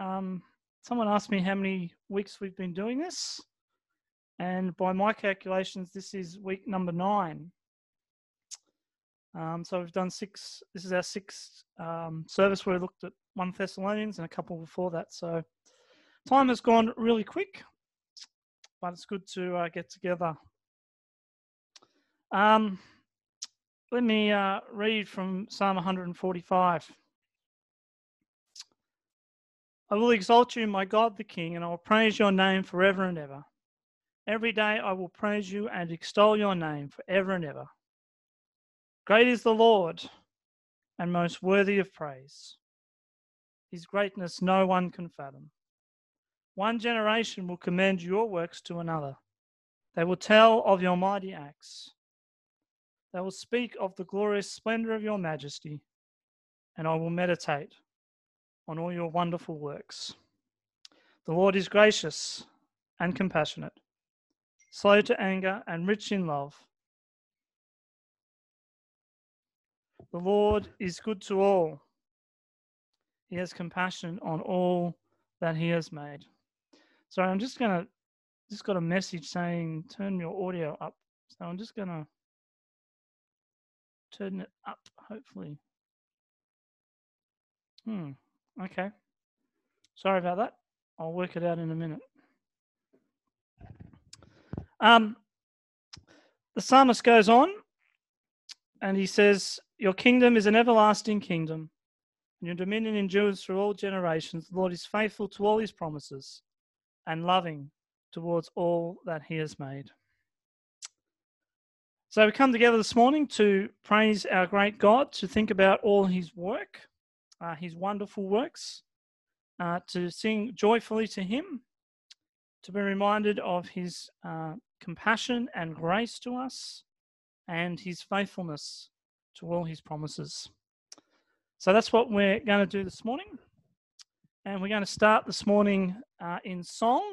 Someone asked me how many weeks we've been doing this, and by my calculations, this is week number 9. So we've done 6. This is our 6th service where we looked at 1 Thessalonians and a couple before that. So time has gone really quick, but it's good to get together. Let me read from Psalm 145. I will exalt you, my God the King, and I will praise your name forever and ever. Every day I will praise you and extol your name forever and ever. Great is the Lord, and most worthy of praise. His greatness no one can fathom. One generation will commend your works to another. They will tell of your mighty acts. They will speak of the glorious splendor of your majesty, and I will meditate on all your wonderful works. The Lord is gracious and compassionate, slow to anger and rich in love. The Lord is good to all. He has compassion on all that he has made. Sorry, I'm just got a message saying turn your audio up. So I'm just gonna turn it up, hopefully. Okay. Sorry about that. I'll work it out in a minute. The psalmist goes on and he says, your kingdom is an everlasting kingdom, and your dominion endures through all generations. The Lord is faithful to all his promises and loving towards all that he has made. So we come together this morning to praise our great God, to think about all his work, his wonderful works, to sing joyfully to him, to be reminded of his compassion and grace to us, and his faithfulness to all his promises. So that's what we're going to do this morning. And we're going to start this morning in song.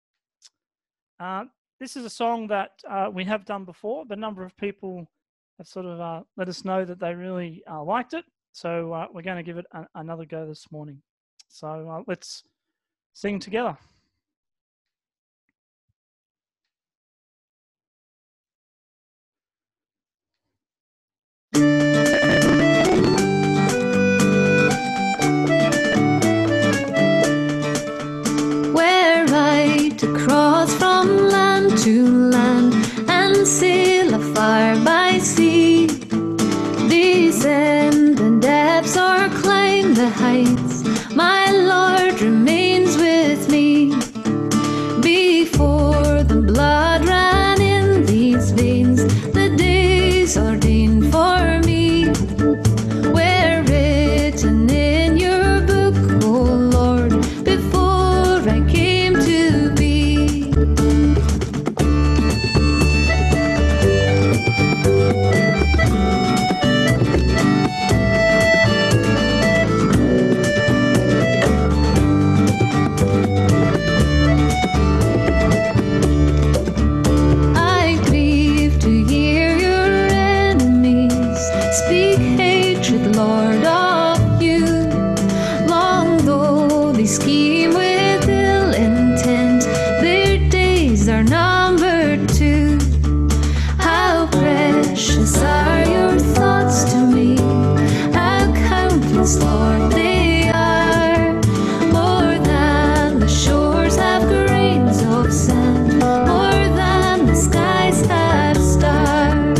This is a song that we have done before, but a number of people have sort of let us know that they really liked it. So we're going to give it another go this morning. So let's sing together. We're right across from land to land and sail afar by sea. Descend the depths or climb the heights, my Lord remains with me. Before the blood ran in these veins, the days ordained for me were written in your book, O Lord, before I came to be. I grieve to hear your enemies speak hatred, Lord, of you. Long though they scheme with ill intent, their days are numbered too. How precious are your thoughts to me, how countless, Lord, they are. More than the shores have grains of sand, more than the skies have stars.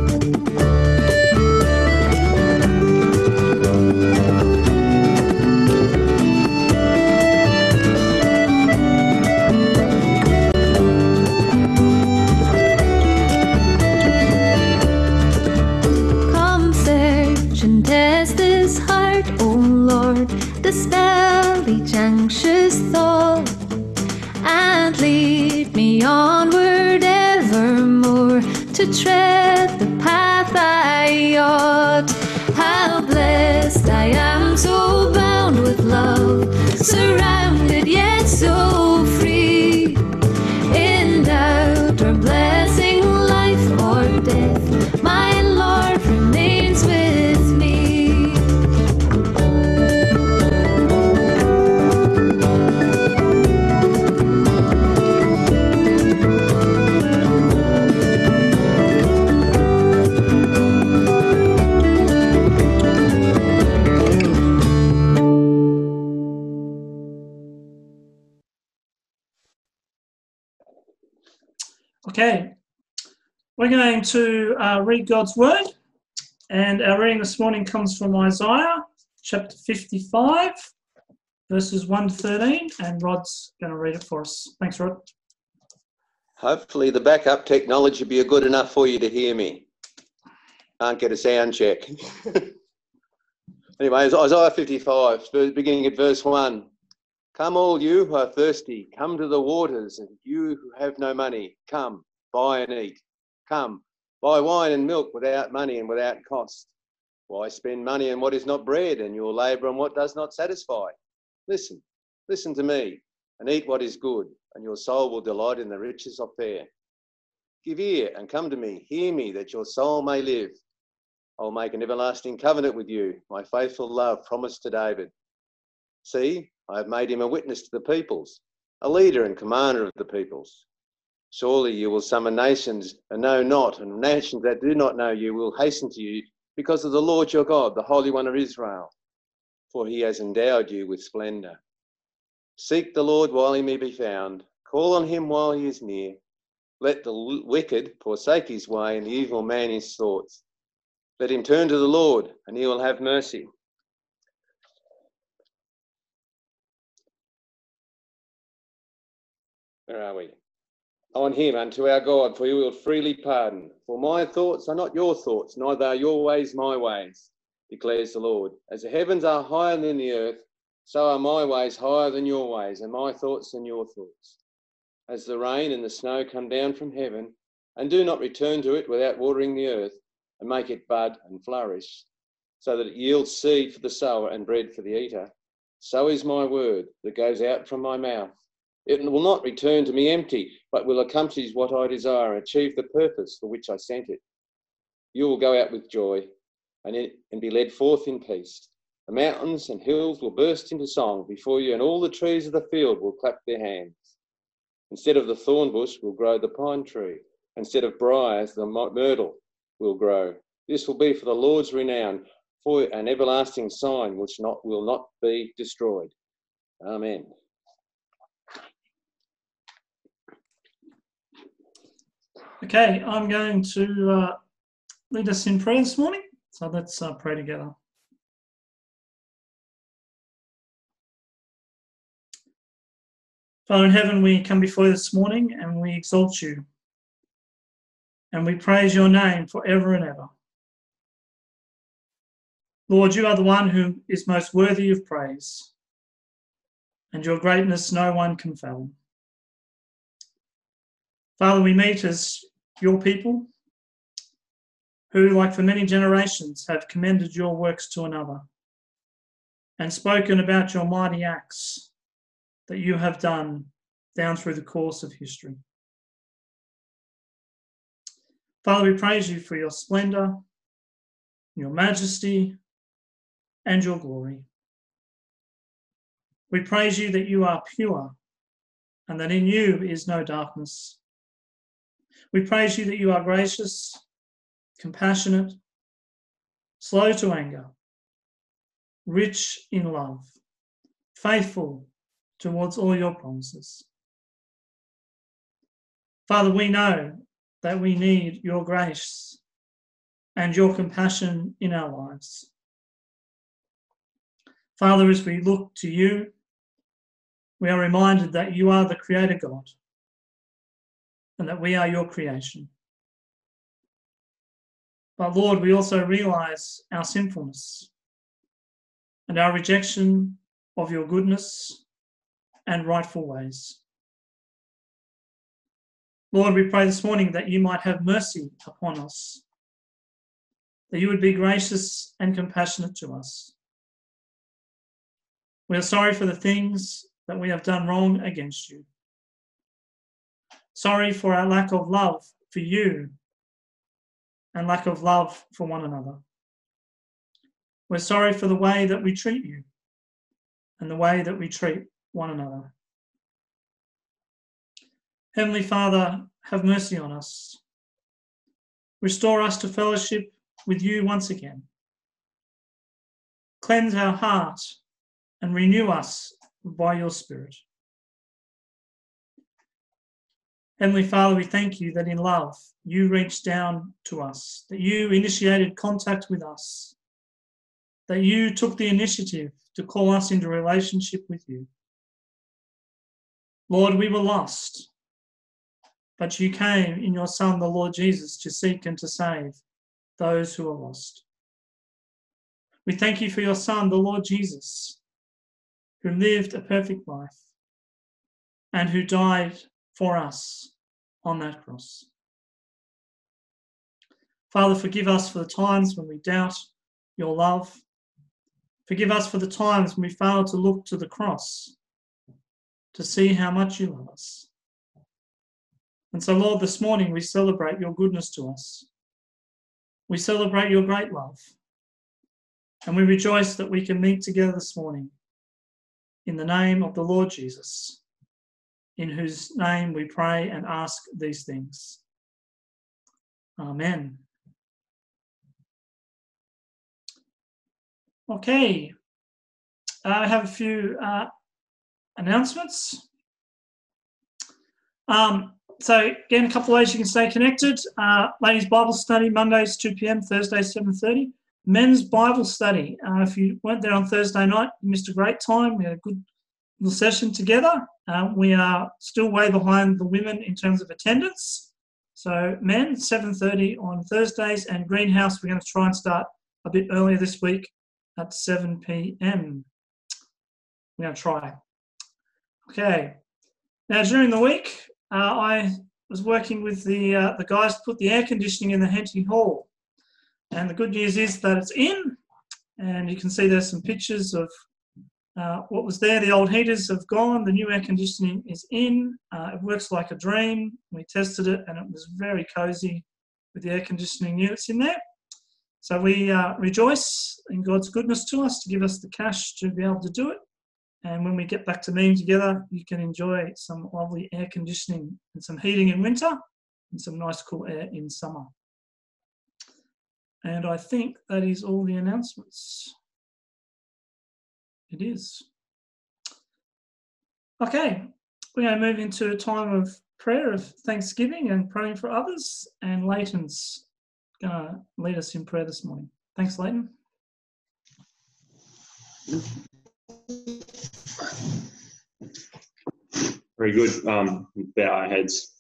Come search and test this heart, O Lord, dispel each anxious thought, and lead me onward evermore to tread the path I ought. How blessed I am, so bound with love, surrounded yet so free. In doubt or blessing, life or death, my Lord remains with me. Okay, we're going to read God's Word, and our reading this morning comes from Isaiah chapter 55, verses 1 to 13, and Rod's going to read it for us. Thanks, Rod. Hopefully the backup technology will be good enough for you to hear me. Can't get a sound check. Anyway, Isaiah 55, beginning at verse 1. Come all you who are thirsty, come to the waters, and you who have no money, come, buy and eat. Come, buy wine and milk without money and without cost. Why spend money on what is not bread, and your labour on what does not satisfy? Listen to me, and eat what is good, and your soul will delight in the riches of fare. Give ear and come to me, hear me, that your soul may live. I will make an everlasting covenant with you, my faithful love promised to David. See, I have made him a witness to the peoples, a leader and commander of the peoples. Surely you will summon nations and know not, and nations that do not know you will hasten to you because of the Lord your God, the Holy One of Israel, for he has endowed you with splendour. Seek the Lord while he may be found. Call on him while he is near. Let the wicked forsake his way and the evil man his thoughts. Let him turn to the Lord, and he will have mercy. Where are we? On him, unto our God, for he will freely pardon. For my thoughts are not your thoughts, neither are your ways my ways, declares the Lord. As the heavens are higher than the earth, so are my ways higher than your ways, and my thoughts than your thoughts. As the rain and the snow come down from heaven, and do not return to it without watering the earth, and make it bud and flourish, so that it yields seed for the sower and bread for the eater, so is my word that goes out from my mouth. It will not return to me empty, but will accomplish what I desire and achieve the purpose for which I sent it. You will go out with joy and be led forth in peace. The mountains and hills will burst into song before you, and all the trees of the field will clap their hands. Instead of the thorn bush will grow the pine tree. Instead of briars, the myrtle will grow. This will be for the Lord's renown, for an everlasting sign which will not be destroyed. Amen. Okay, I'm going to lead us in prayer this morning, so let's pray together. Father in heaven, we come before you this morning and we exalt you, and we praise your name forever and ever. Lord, you are the one who is most worthy of praise, and your greatness no one can fathom. Father, we meet as your people who, like for many generations, have commended your works to another and spoken about your mighty acts that you have done down through the course of history. Father, we praise you for your splendour, your majesty, and your glory. We praise you that you are pure and that in you is no darkness. We praise you that you are gracious, compassionate, slow to anger, rich in love, faithful towards all your promises. Father, we know that we need your grace and your compassion in our lives. Father, as we look to you, we are reminded that you are the Creator God and that we are your creation. But Lord, we also realise our sinfulness and our rejection of your goodness and rightful ways. Lord, we pray this morning that you might have mercy upon us, that you would be gracious and compassionate to us. We are sorry for the things that we have done wrong against you. Sorry for our lack of love for you and lack of love for one another. We're sorry for the way that we treat you and the way that we treat one another. Heavenly Father, have mercy on us. Restore us to fellowship with you once again. Cleanse our heart and renew us by your Spirit. Heavenly Father, we thank you that in love you reached down to us, that you initiated contact with us, that you took the initiative to call us into relationship with you. Lord, we were lost, but you came in your Son, the Lord Jesus, to seek and to save those who are lost. We thank you for your Son, the Lord Jesus, who lived a perfect life and who died for us on that cross. Father, forgive us for the times when we doubt your love. Forgive us for the times when we fail to look to the cross to see how much you love us. And so, Lord, this morning we celebrate your goodness to us. We celebrate your great love. And we rejoice that we can meet together this morning in the name of the Lord Jesus, in whose name we pray and ask these things. Amen. Okay, I have a few announcements. So again, a couple of ways you can stay connected. Ladies' Bible study, Mondays 2 p.m, Thursdays 7:30. Men's Bible study. If you weren't there on Thursday night, you missed a great time. We had a good little session together. We are still way behind the women in terms of attendance. So men, 7:30 on Thursdays, and Greenhouse, we're going to try and start a bit earlier this week at 7 p.m. We're going to try. Okay. Now, during the week, I was working with the guys to put the air conditioning in the Henty Hall. And the good news is that it's in, and you can see there's some pictures of what was there. The old heaters have gone. The new air conditioning is in. It works like a dream. We tested it, and it was very cosy with the air conditioning units in there. So we rejoice in God's goodness to us to give us the cash to be able to do it. And when we get back to meeting together, you can enjoy some lovely air conditioning and some heating in winter and some nice cool air in summer. And I think that is all the announcements. It is. Okay, we're going to move into a time of prayer, of thanksgiving and praying for others. And Leighton's going to lead us in prayer this morning. Thanks, Leighton. Very good. Bow our heads.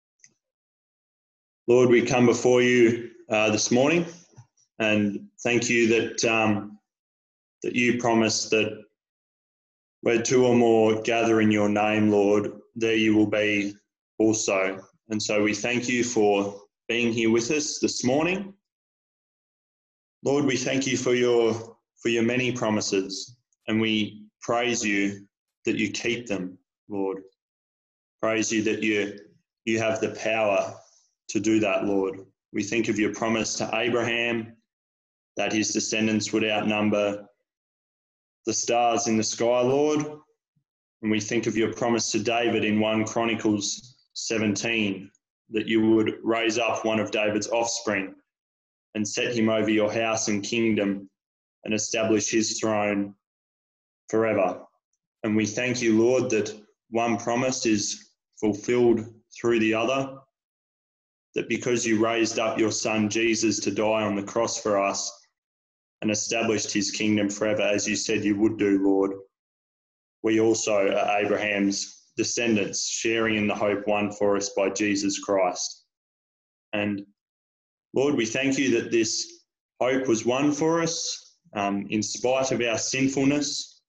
Lord, we come before you this morning, and thank you that that you promised that where two or more gather in your name, Lord, there you will be also. And so we thank you for being here with us this morning. Lord, we thank you for your many promises, and we praise you that you keep them, Lord. Praise you that you have the power to do that, Lord. We think of your promise to Abraham, that his descendants would outnumber the stars in the sky, Lord. And we think of your promise to David in 1 Chronicles 17, that you would raise up one of David's offspring and set him over your house and kingdom and establish his throne forever. And we thank you, Lord, that one promise is fulfilled through the other, that because you raised up your son Jesus to die on the cross for us and established his kingdom forever, as you said you would do, Lord, we also are Abraham's descendants, sharing in the hope won for us by Jesus Christ. And Lord, we thank you that this hope was won for us in spite of our sinfulness,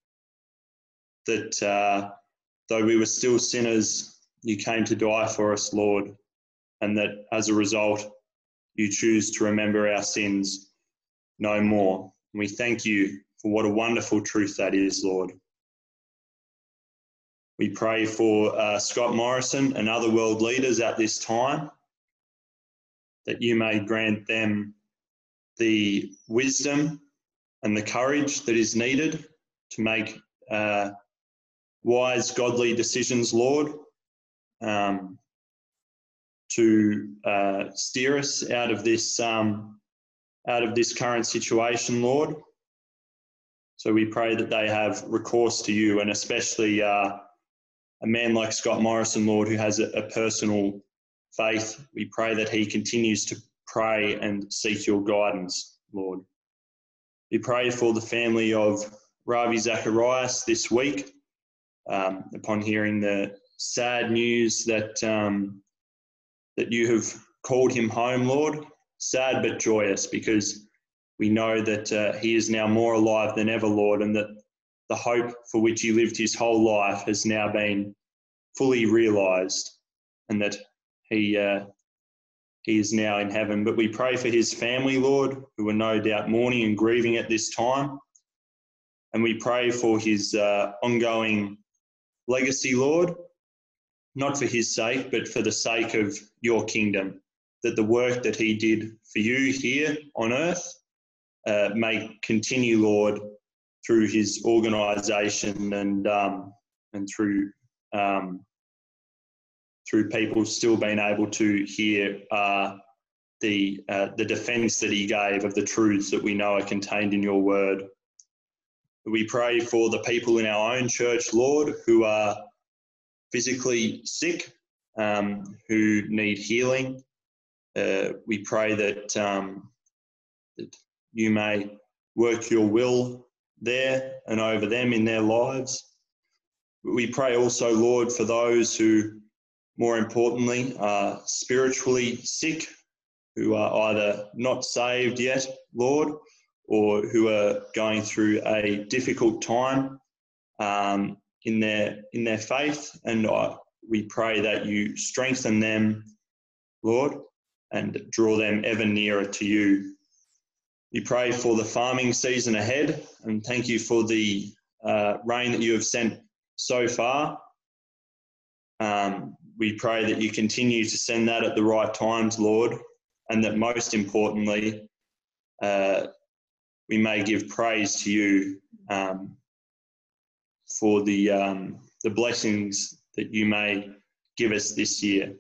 that though we were still sinners, you came to die for us, Lord, and that as a result, you choose to remember our sins no more. And we thank you for what a wonderful truth that is, Lord. We pray for Scott Morrison and other world leaders at this time, that you may grant them the wisdom and the courage that is needed to make wise, godly decisions, Lord, to steer us out of this current situation, Lord. So we pray that they have recourse to you, and especially a man like Scott Morrison, Lord, who has a personal faith. We pray that he continues to pray and seek your guidance, Lord. We pray for the family of Ravi Zacharias this week, upon hearing the sad news that that you have called him home, Lord. Sad but joyous, because we know that he is now more alive than ever, Lord, and that the hope for which he lived his whole life has now been fully realised, and that he is now in heaven. But we pray for his family, Lord, who are no doubt mourning and grieving at this time. And we pray for his ongoing legacy, Lord, not for his sake, but for the sake of your kingdom, that the work that he did for you here on earth may continue, Lord, through his organisation and through people still being able to hear the defence that he gave of the truths that we know are contained in your word. We pray for the people in our own church, Lord, who are physically sick, who need healing. We pray that you may work your will there and over them in their lives. We pray also, Lord, for those who, more importantly, are spiritually sick, who are either not saved yet, Lord, or who are going through a difficult time in their faith. And we pray that you strengthen them, Lord, and draw them ever nearer to you. We pray for the farming season ahead, and thank you for the rain that you have sent so far. We pray that you continue to send that at the right times, Lord, and that most importantly, we may give praise to you for the blessings that you may give us this year.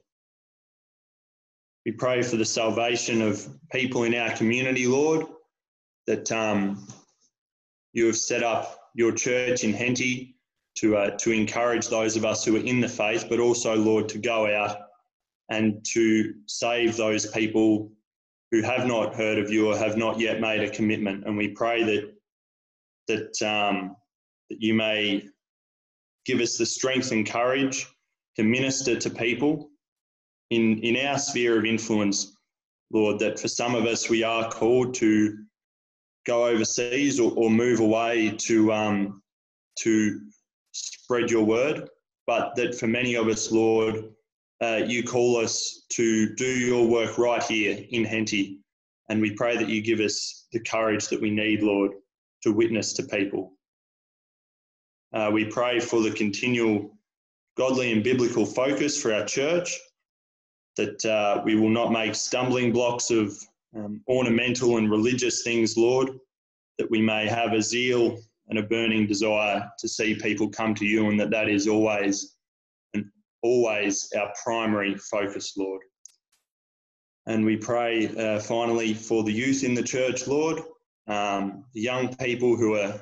We pray for the salvation of people in our community, Lord, that you have set up your church in Henty to encourage those of us who are in the faith, but also, Lord, to go out and to save those people who have not heard of you or have not yet made a commitment. And we pray that you may give us the strength and courage to minister to people in our sphere of influence, Lord, that for some of us we are called to go overseas or move away to spread your word, but that for many of us, Lord, you call us to do your work right here in Henty. And we pray that you give us the courage that we need, Lord, to witness to people. We pray for the continual godly and biblical focus for our church, that we will not make stumbling blocks of ornamental and religious things, Lord, that we may have a zeal and a burning desire to see people come to you, and that is always our primary focus, Lord. And we pray finally for the youth in the church, Lord, the young people who are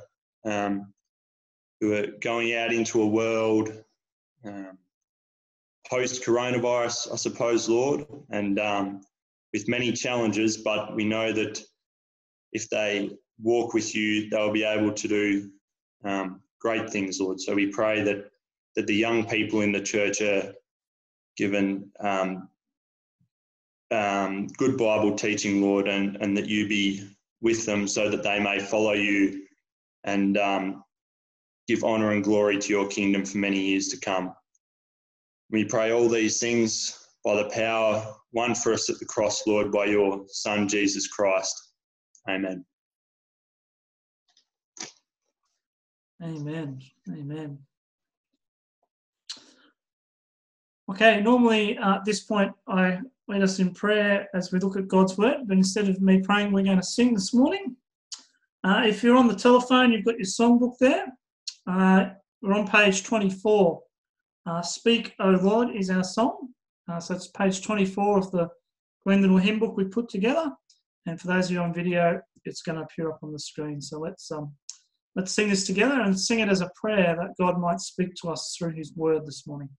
going out into a world post-coronavirus, I suppose, Lord, and with many challenges, but we know that if they walk with you, they'll be able to do great things, Lord. So we pray that the young people in the church are given good Bible teaching, Lord, and that you be with them so that they may follow you and give honour and glory to your kingdom for many years to come. We pray all these things by the power won for us at the cross, Lord, by your Son, Jesus Christ. Amen. Amen. Amen. Okay, normally at this point I lead us in prayer as we look at God's word, but instead of me praying, we're going to sing this morning. If you're on the telephone, you've got your songbook there. We're on page 24. Speak, O Lord, is our song. So it's page 24 of the green little hymn book we put together. And for those of you on video, it's going to appear up on the screen. So let's Let's sing this together and sing it as a prayer that God might speak to us through his word this morning.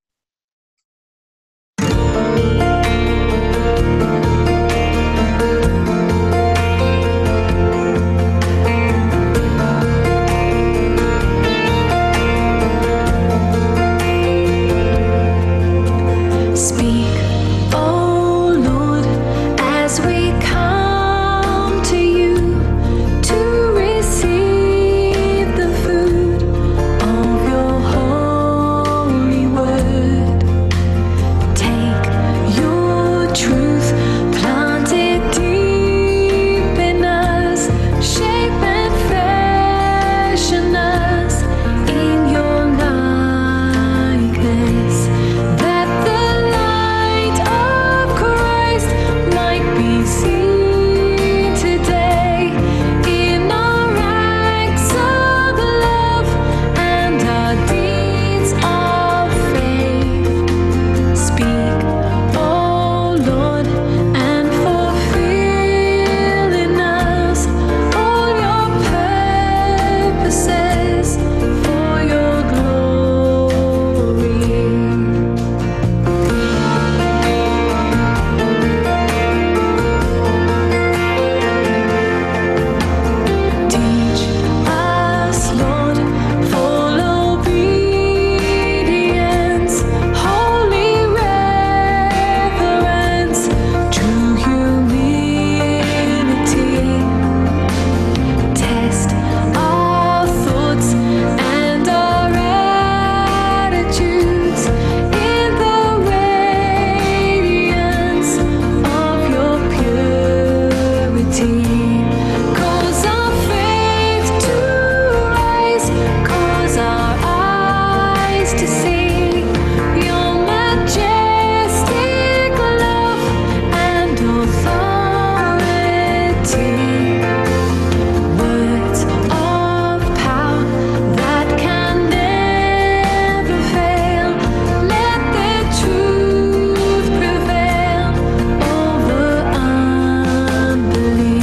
Speak, O Lord, as we come to you to receive the food of your holy word. Take your truth, plant it deep in us, shape and fashion us in your likeness, that the light of Christ might be seen today in our acts of love and our deeds of faith. Speak, O Lord, and fulfill in us all your purposes for your glory. Teach us, Lord, full obedience, holy reverence, true humility. Test our thoughts and our attitudes in the radiance of your purity. Cause our faith to rise, cause our eyes to see your majestic love and authority. Words of power that can never fail. Let the truth prevail over unbelief.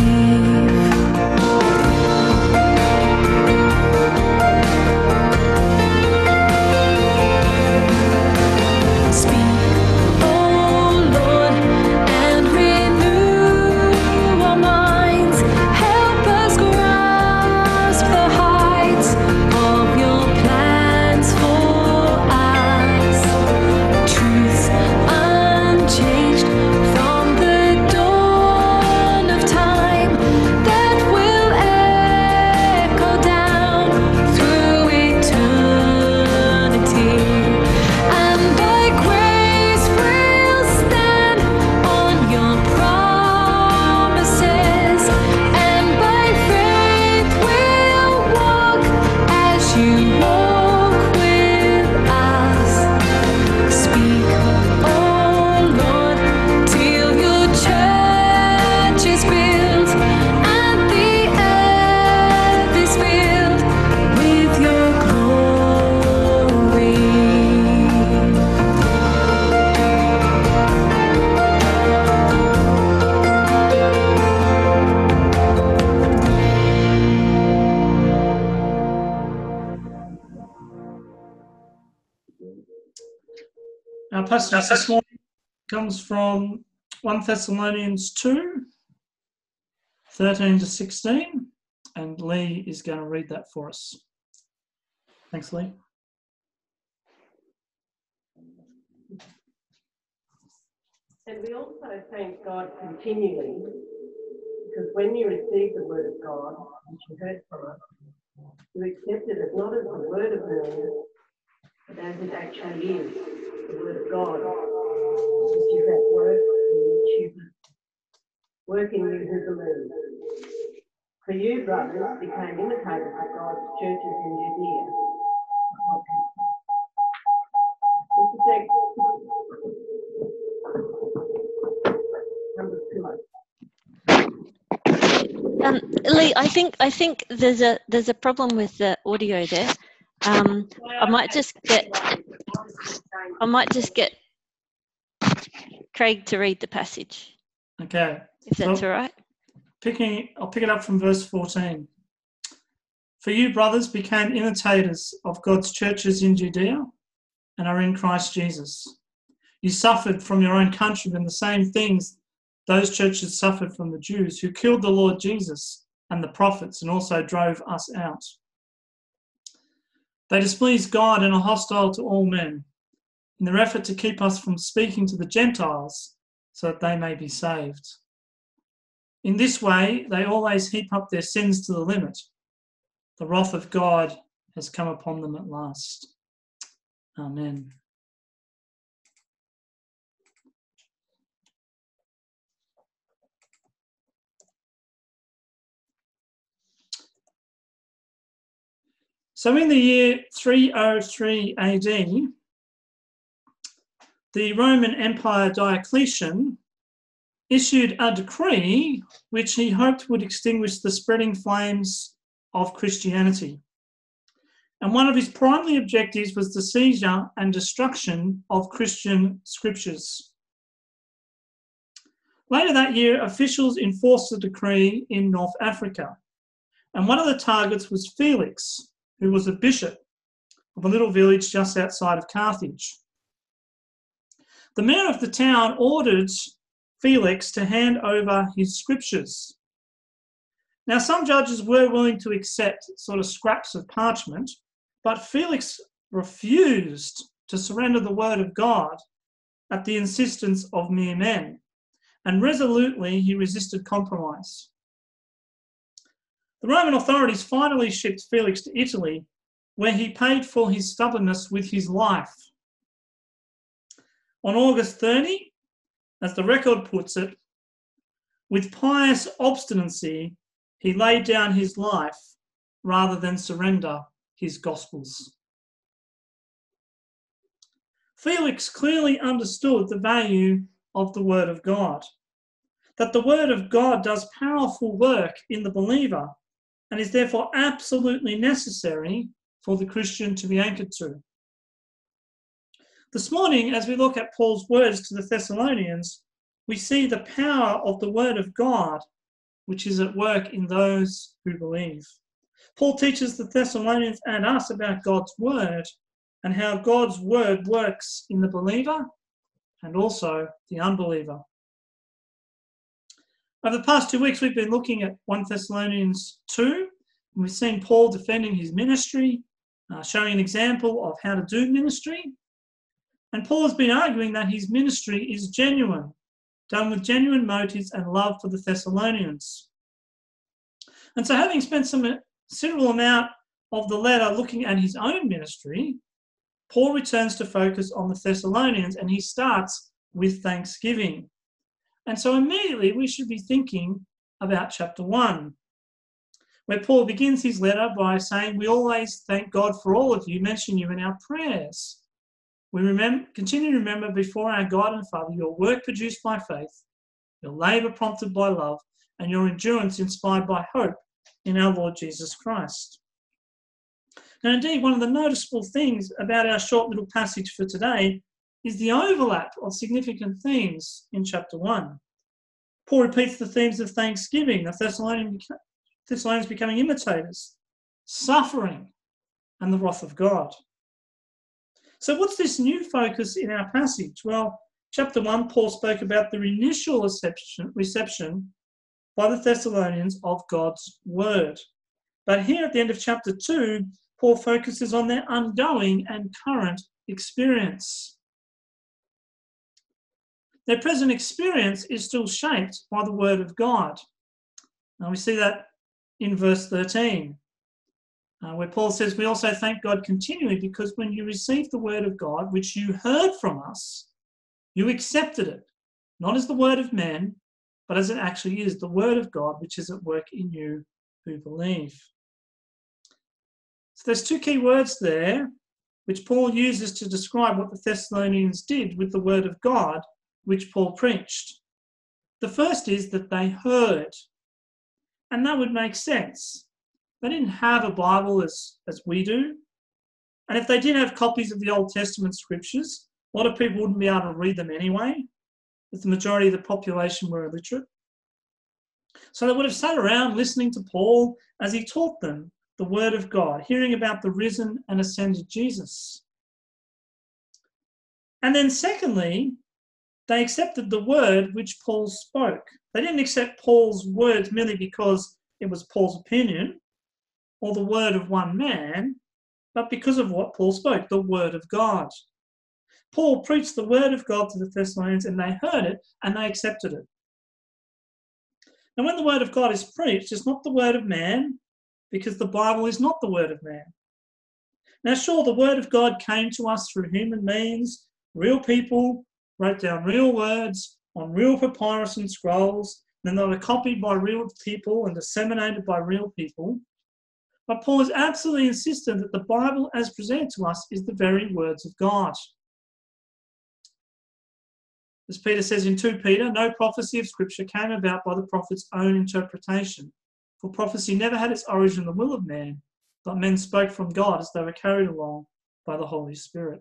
Speak, O Lord, and renew our minds. Help us grasp the heights of your plans for us. Truth unchanged from the dawn of time that will echo down through eternity. And by grace we'll stand on your promises, and by faith we'll walk as you walk with us. Speak, O Lord, till your church is built and the earth is filled with your glory. Our passage this morning comes from 1 Thessalonians 2, 13 to 16, and Lee is going to read that for us. Thanks, Lee. And we also thank God continually, because when you received the word of God, which you heard from us, you accepted it not as the word of man, but as it actually is, the word of God, which is at work in you who believe. For you, brothers, became imitators of God's churches in Judea. Just a sec. Number 2. Lee, I think there's a problem with the audio there. I might just get Craig to read the passage, Okay. if that's all right. I'll pick it up from verse 14. For you, brothers, became imitators of God's churches in Judea and are in Christ Jesus. You suffered from your own countrymen the same things those churches suffered from the Jews, who killed the Lord Jesus and the prophets and also drove us out. They displease God and are hostile to all men, in their effort to keep us from speaking to the Gentiles so that they may be saved. In this way, they always heap up their sins to the limit. The wrath of God has come upon them at last. Amen. So in the year 303 AD, the Roman Empire Diocletian issued a decree which he hoped would extinguish the spreading flames of Christianity. And one of his primary objectives was the seizure and destruction of Christian scriptures. Later that year, officials enforced the decree in North Africa. And one of the targets was Felix, who was a bishop of a little village just outside of Carthage. The mayor of the town ordered Felix to hand over his scriptures. Now, some judges were willing to accept sort of scraps of parchment, but Felix refused to surrender the word of God at the insistence of mere men, and resolutely he resisted compromise. The Roman authorities finally shipped Felix to Italy, where he paid for his stubbornness with his life. On August 30, as the record puts it, with pious obstinacy, he laid down his life rather than surrender his gospels. Felix clearly understood the value of the word of God, that the word of God does powerful work in the believer and is therefore absolutely necessary for the Christian to be anchored to. This morning, as we look at Paul's words to the Thessalonians, we see the power of the word of God, which is at work in those who believe. Paul teaches the Thessalonians and us about God's word and how God's word works in the believer and also the unbeliever. Over the past 2 weeks, we've been looking at 1 Thessalonians 2, and we've seen Paul defending his ministry, showing an example of how to do ministry. And Paul has been arguing that his ministry is genuine, done with genuine motives and love for the Thessalonians. And so, having spent some considerable amount of the letter looking at his own ministry, Paul returns to focus on the Thessalonians, and he starts with thanksgiving. And so immediately we should be thinking about chapter 1, where Paul begins his letter by saying, we always thank God for all of you, mention you in our prayers. We continue to remember before our God and Father your work produced by faith, your labour prompted by love, and your endurance inspired by hope in our Lord Jesus Christ. Now, indeed, one of the noticeable things about our short little passage for today is the overlap of significant themes in chapter 1. Paul repeats the themes of thanksgiving, the Thessalonians becoming imitators, suffering, and the wrath of God. So what's this new focus in our passage? Well, chapter 1, Paul spoke about the initial reception by the Thessalonians of God's word. But here at the end of chapter 2, Paul focuses on their ongoing and current experience. Their present experience is still shaped by the word of God. Now we see that in verse 13. Where Paul says, we also thank God continually because when you received the word of God, which you heard from us, you accepted it, not as the word of men, but as it actually is, the word of God, which is at work in you who believe. So there's two key words there, which Paul uses to describe what the Thessalonians did with the word of God, which Paul preached. The first is that they heard, and that would make sense. They didn't have a Bible as we do. And if they did have copies of the Old Testament scriptures, a lot of people wouldn't be able to read them anyway, as the majority of the population were illiterate. So they would have sat around listening to Paul as he taught them the word of God, hearing about the risen and ascended Jesus. And then secondly, they accepted the word which Paul spoke. They didn't accept Paul's words merely because it was Paul's opinion or the word of one man, but because of what Paul spoke, the word of God. Paul preached the word of God to the Thessalonians, and they heard it and they accepted it. And when the word of God is preached, it's not the word of man, because the Bible is not the word of man. Now, sure, the word of God came to us through human means. Real people wrote down real words on real papyrus and scrolls, then they were copied by real people and disseminated by real people. But Paul is absolutely insistent that the Bible as presented to us is the very words of God. As Peter says in 2 Peter, no prophecy of Scripture came about by the prophet's own interpretation. For prophecy never had its origin in the will of man, but men spoke from God as they were carried along by the Holy Spirit.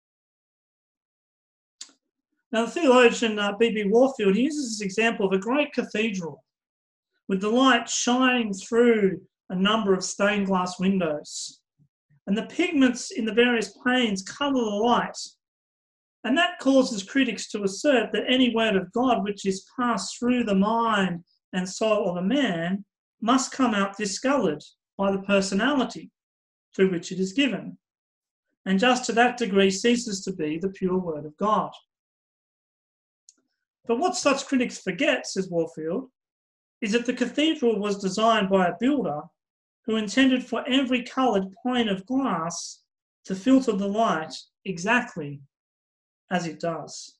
Now, the theologian B.B. Warfield, he uses this example of a great cathedral with the light shining through a number of stained glass windows. And the pigments in the various panes colour the light. And that causes critics to assert that any word of God which is passed through the mind and soul of a man must come out discoloured by the personality through which it is given, and just to that degree ceases to be the pure word of God. But what such critics forget, says Warfield, is that the cathedral was designed by a builder who intended for every coloured pane of glass to filter the light exactly as it does.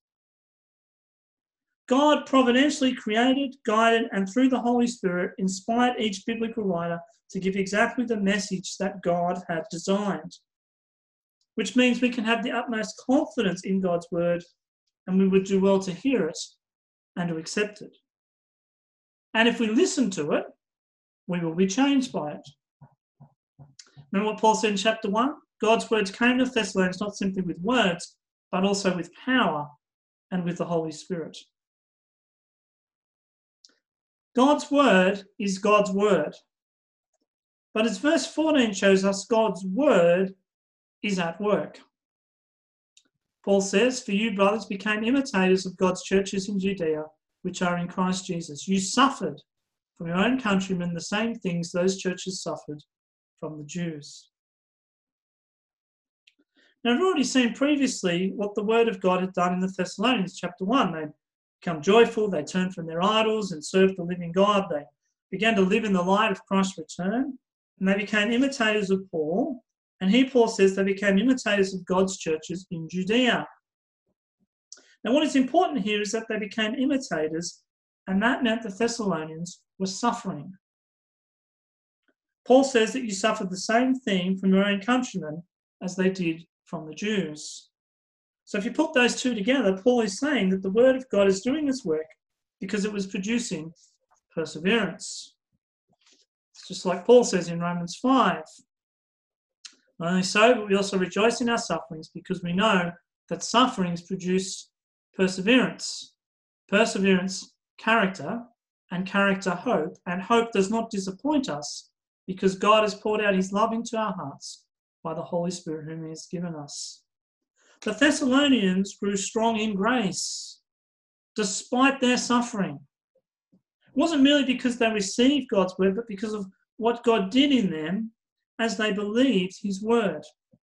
God providentially created, guided, and through the Holy Spirit inspired each biblical writer to give exactly the message that God had designed, which means we can have the utmost confidence in God's word, and we would do well to hear it and to accept it. And if we listen to it, we will be changed by it. Remember what Paul said in chapter 1? God's words came to Thessalonians not simply with words, but also with power and with the Holy Spirit. God's word is God's word. But as verse 14 shows us, God's word is at work. Paul says, for you, brothers, became imitators of God's churches in Judea, which are in Christ Jesus. You suffered from your own countrymen the same things those churches suffered from the Jews. Now, I've already seen previously what the word of God had done in the Thessalonians, chapter 1. They become joyful, they turned from their idols and served the living God. They began to live in the light of Christ's return, and they became imitators of Paul. And here Paul says they became imitators of God's churches in Judea. Now, what is important here is that they became imitators, and that meant the Thessalonians were suffering. Paul says that you suffered the same thing from your own countrymen as they did from the Jews. So if you put those two together, Paul is saying that the word of God is doing its work because it was producing perseverance. It's just like Paul says in Romans 5. Not only so, but we also rejoice in our sufferings because we know that sufferings produce perseverance. Perseverance, character, and character, hope. And hope does not disappoint us because God has poured out his love into our hearts by the Holy Spirit whom he has given us. The Thessalonians grew strong in grace despite their suffering. It wasn't merely because they received God's word, but because of what God did in them as they believed his word.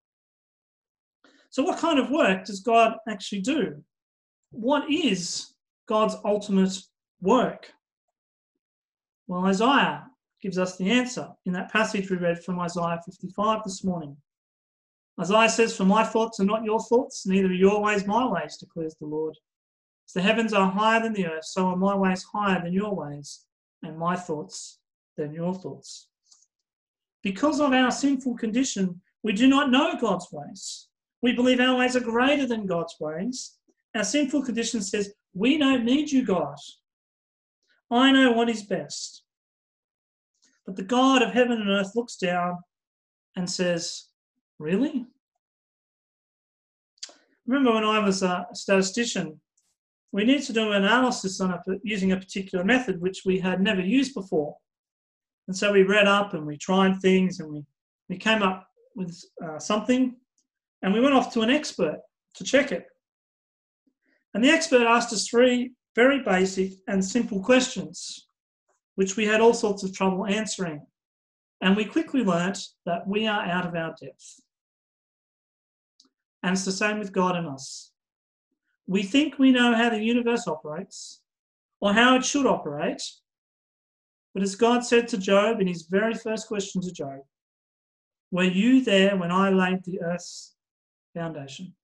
So what kind of work does God actually do? What is God's ultimate work? Well, Isaiah gives us the answer in that passage we read from Isaiah 55 this morning. Isaiah says, for my thoughts are not your thoughts, neither are your ways my ways, declares the Lord. As the heavens are higher than the earth, so are my ways higher than your ways, and my thoughts than your thoughts. Because of our sinful condition, we do not know God's ways. We believe our ways are greater than God's ways. Our sinful condition says, we don't need you, God. I know what is best. But the God of heaven and earth looks down and says, really? Remember when I was a statistician, we needed to do an analysis on using a particular method which we had never used before. And so we read up and we tried things and we came up with something, and we went off to an expert to check it. And the expert asked us 3 very basic and simple questions, which we had all sorts of trouble answering. And we quickly learnt that we are out of our depth. And it's the same with God and us. We think we know how the universe operates or how it should operate. But as God said to Job in his very first question to Job, were you there when I laid the earth's foundation?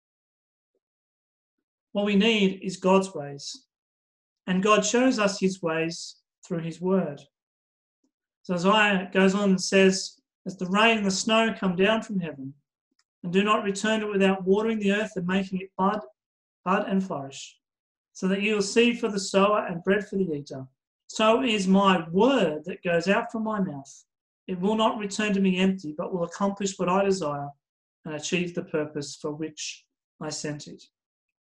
What we need is God's ways. And God shows us his ways through his word. So Isaiah goes on and says, as the rain and the snow come down from heaven, and do not return to it without watering the earth and making it bud and flourish, so that you will seed for the sower and bread for the eater. So is my word that goes out from my mouth. It will not return to me empty, but will accomplish what I desire and achieve the purpose for which I sent it.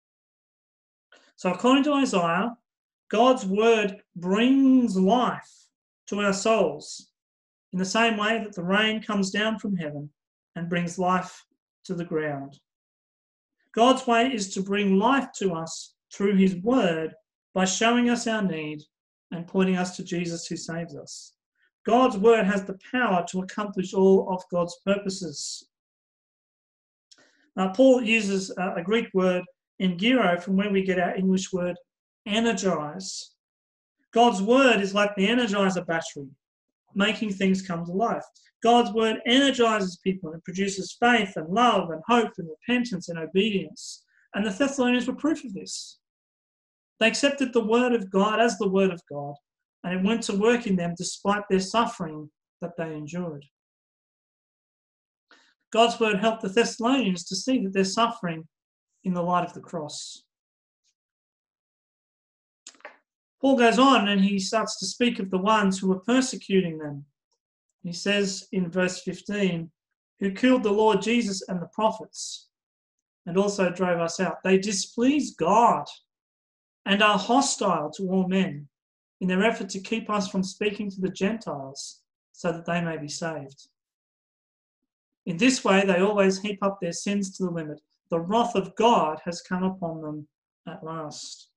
So according to Isaiah, God's word brings life to our souls in the same way that the rain comes down from heaven and brings life to the ground. God's way is to bring life to us through his word by showing us our need and pointing us to Jesus who saves us. God's word has the power to accomplish all of God's purposes. Paul uses a Greek word, engiro, from where we get our English word energize. God's word is like the energizer battery, making things come to life. God's word energizes people and produces faith and love and hope and repentance and obedience. And the Thessalonians were proof of this. They accepted the word of God as the word of God, and it went to work in them despite their suffering that they endured. God's word helped the Thessalonians to see that they're suffering in the light of the cross. Paul goes on and he starts to speak of the ones who were persecuting them. He says in verse 15, who killed the Lord Jesus and the prophets and also drove us out. They displease God and are hostile to all men in their effort to keep us from speaking to the Gentiles so that they may be saved. In this way, they always heap up their sins to the limit. The wrath of God has come upon them at last.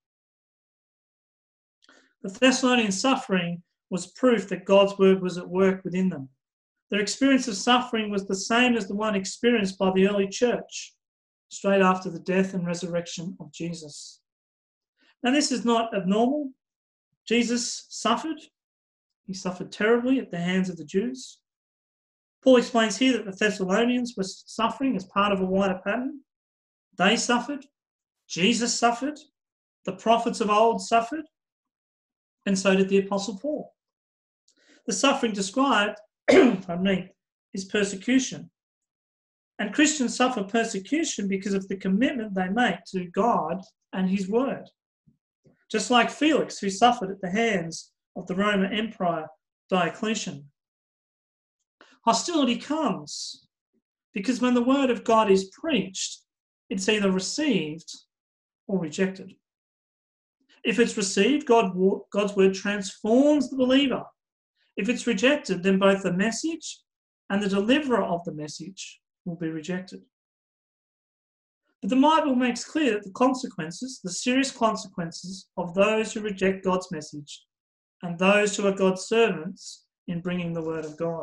The Thessalonian suffering was proof that God's word was at work within them. Their experience of suffering was the same as the one experienced by the early church straight after the death and resurrection of Jesus. Now, this is not abnormal. Jesus suffered. He suffered terribly at the hands of the Jews. Paul explains here that the Thessalonians were suffering as part of a wider pattern. They suffered. Jesus suffered. The prophets of old suffered. And so did the Apostle Paul. The suffering described, is persecution. And Christians suffer persecution because of the commitment they make to God and his word. Just like Felix, who suffered at the hands of the Roman Emperor Diocletian. Hostility comes because when the word of God is preached, it's either received or rejected. If it's received, God's word transforms the believer. If it's rejected, then both the message and the deliverer of the message will be rejected. But the Bible makes clear that the consequences, the serious consequences of those who reject God's message and those who are God's servants in bringing the word of God.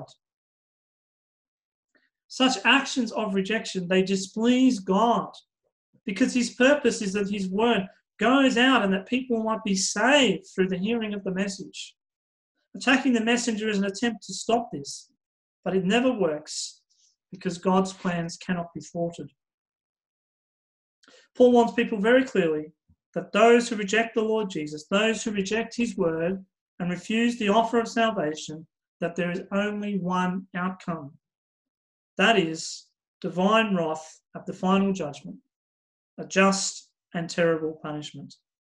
Such actions of rejection, they displease God because his purpose is that his word goes out and that people might be saved through the hearing of the message. Attacking the messenger is an attempt to stop this, but it never works because God's plans cannot be thwarted. Paul wants people very clearly that those who reject the Lord Jesus, those who reject his word and refuse the offer of salvation, that there is only one outcome. That is divine wrath at the final judgment, a just and terrible punishment.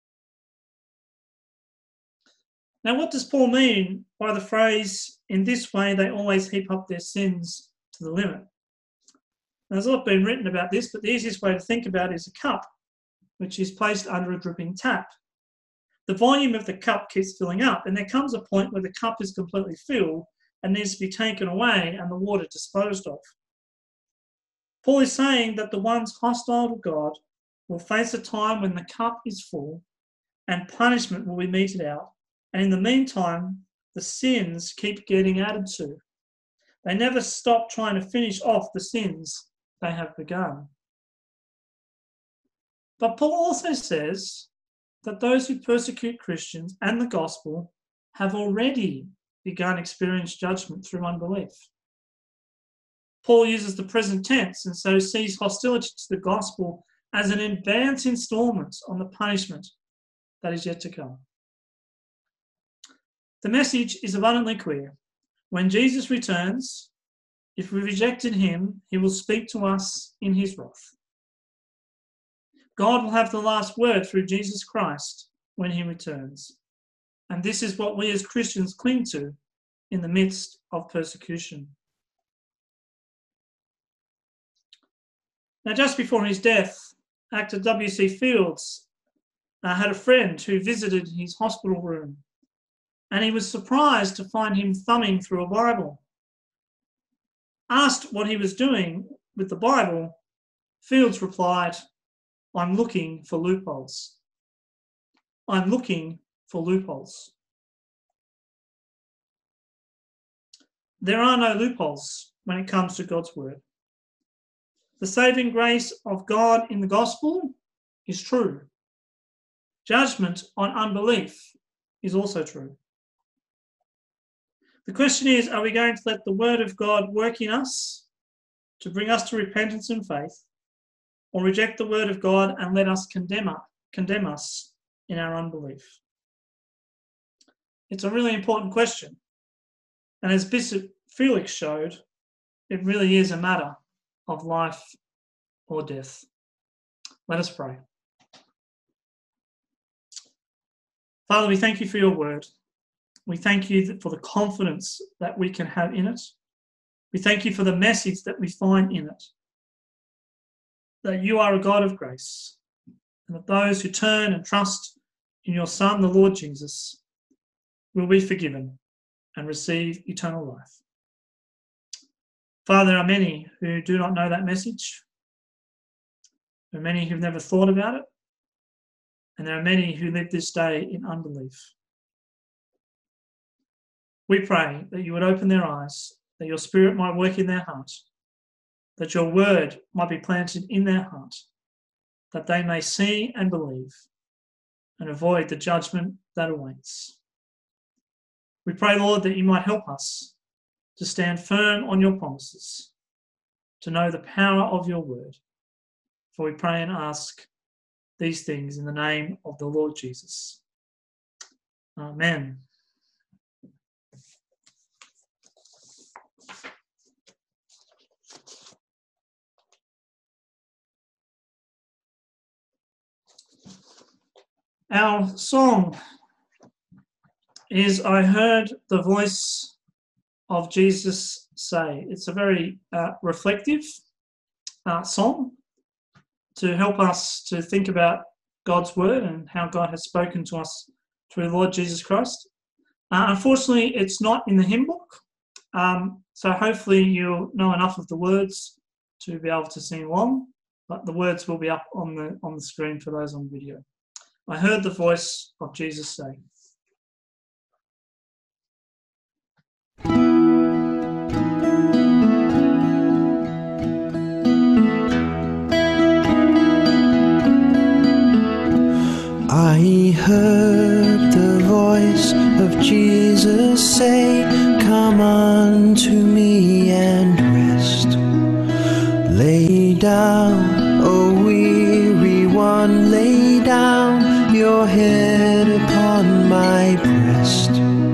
Now, what does Paul mean by the phrase, in this way they always heap up their sins to the limit? Now, there's a lot been written about this, but the easiest way to think about it is a cup, which is placed under a dripping tap. the volume of the cup keeps filling up, and there comes a point where the cup is completely filled and needs to be taken away and the water disposed of. Paul is saying that the ones hostile to God will face a time when the cup is full and punishment will be meted out. And in the meantime, the sins keep getting added to. They never stop trying to finish off the sins they have begun. But Paul also says that those who persecute Christians and the gospel have already begun experiencing judgment through unbelief. Paul uses the present tense and so sees hostility to the gospel as an advance instalment on the punishment that is yet to come. The message is abundantly clear. When Jesus returns, if we rejected him, he will speak to us in his wrath. God will have the last word through Jesus Christ when he returns. And this is what we as Christians cling to in the midst of persecution. Now, just before his death, actor W.C. Fields had a friend who visited his hospital room, and he was surprised to find him thumbing through a Bible. Asked what he was doing with the Bible, Fields replied, "I'm looking for loopholes. I'm looking for loopholes." There are no loopholes when it comes to God's word. The saving grace of God in the gospel is true. Judgment on unbelief is also true. The question is, are we going to let the word of God work in us to bring us to repentance and faith, or reject the word of God and let us condemn us in our unbelief? It's a really important question. And as Bishop Felix showed, it really is a matter of life or death. Let us pray. Father, we thank you for your word. We thank you for the confidence that we can have in it. We thank you for the message that we find in it, that you are a God of grace, and that those who turn and trust in your Son, the Lord Jesus, will be forgiven and receive eternal life. Father, there are many who do not know that message. There are many who've never thought about it. And there are many who live this day in unbelief. We pray that you would open their eyes, that your Spirit might work in their heart, that your word might be planted in their heart, that they may see and believe and avoid the judgment that awaits. We pray, Lord, that you might help us to stand firm on your promises, to know the power of your word. For we pray and ask these things in the name of the Lord Jesus. Amen. Our song is "I Heard the Voice of Jesus Say." It's a very reflective song to help us to think about God's word and how God has spoken to us through the Lord Jesus Christ. Unfortunately, it's not in the hymn book, so hopefully you'll know enough of the words to be able to sing along, but the words will be up on the screen for those on video. I heard the voice of Jesus say. I heard the voice of Jesus say, "Come unto me and rest. Lay down, O weary one, lay down your head upon my breast."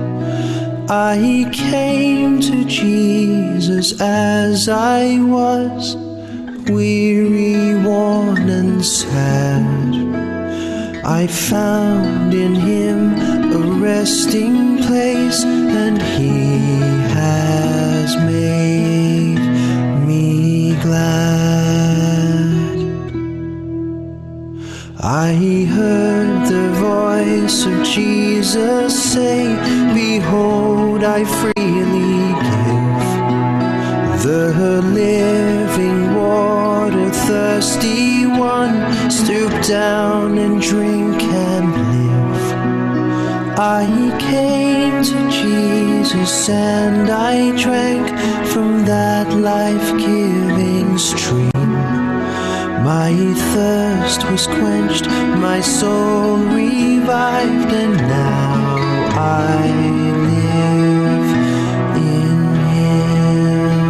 I came to Jesus as I was, weary, worn and sad. I found in him a resting place, and he has made me glad. I heard the voice of Jesus say, behold, I freely give the living water. Thirsty one, stoop down and drink and live. I came to Jesus and I drank from that life-giving stream. My thirst was quenched, my soul revived, and now I live in Him.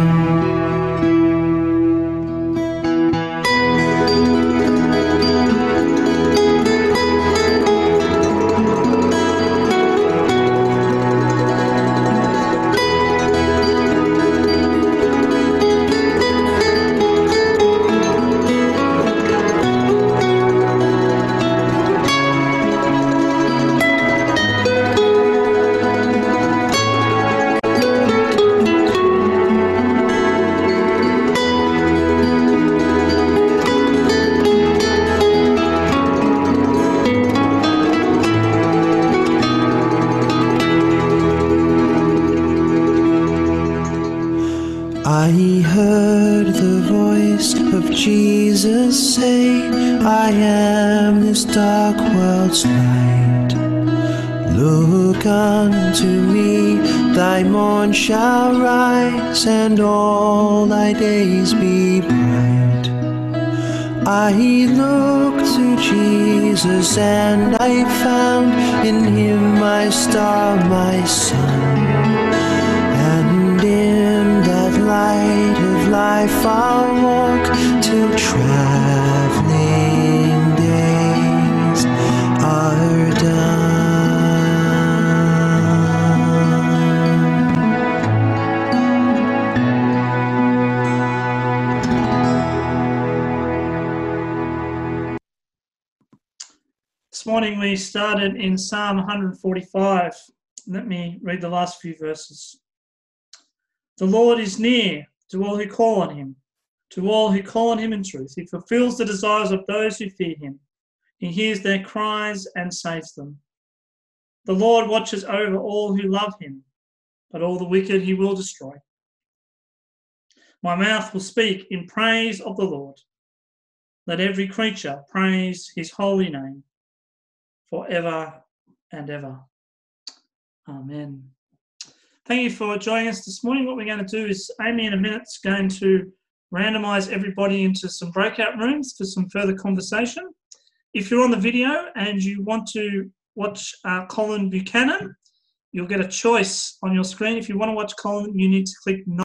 I heard the voice of Jesus say, I am this dark world's light. Look unto me, thy morn shall rise, and all thy days be bright. I looked to Jesus, and I found in Him my star, my sun. And in that light of life I'll walk till traveling days are done. This morning we started in Psalm 145. Let me read the last few verses. The Lord is near to all who call on Him, to all who call on Him in truth. He fulfills the desires of those who fear Him. He hears their cries and saves them. The Lord watches over all who love Him, but all the wicked He will destroy. My mouth will speak in praise of the Lord. Let every creature praise His holy name forever and ever. Amen. Thank you for joining us this morning. What we're going to do is Amy in a minute is going to randomise everybody into some breakout rooms for some further conversation. If you're on the video and you want to watch Colin Buchanan, you'll get a choice on your screen. If you want to watch Colin, you need to click